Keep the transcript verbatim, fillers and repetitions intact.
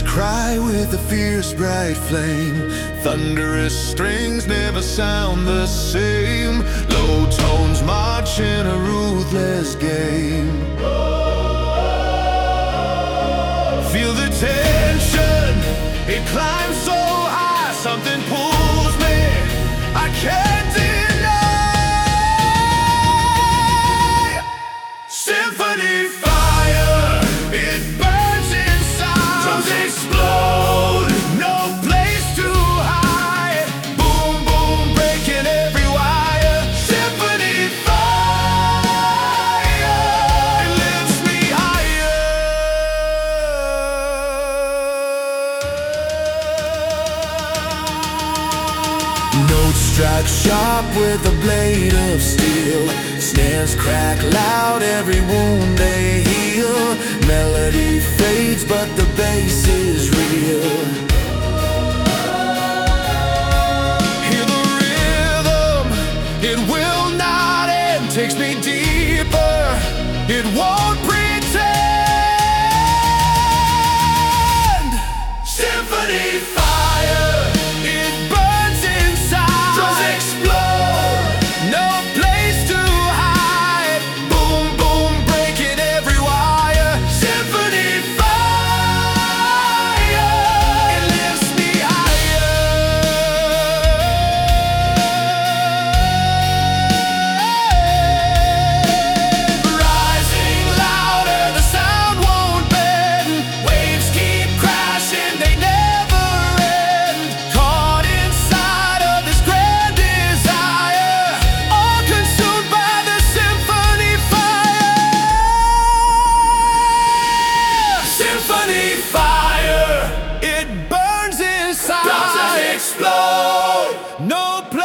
Birds cry with a fierce bright flame. Thunderous strings never sound the same. Low tones march in a ruthless game. Feel the tension, it climbs so high. Something pulls me, I can't deny. Symphony fire, it burns inside. Drums explode, no place to hide. Boom, boom, breaking every wire. Symphony fire, it lifts me higher. Notes strike sharp with a blade of steel. Snares crack loud, every wound they heal. Melody fades, but the bass is real. Hear the rhythm, it will not end. Takes me deeper, it won't pretend. Symphony fire, it burns inside. Drums explode, no place to hide. Boom, boom, breaking every wire. Symphony fire, it lifts me higher. Rising louder, the sound won't bend. Waves keep crashing, they never end. Caught inside of this grand desire, all consumed by the symphony fire. Symphony fire, it burns inside. Drums explode, no place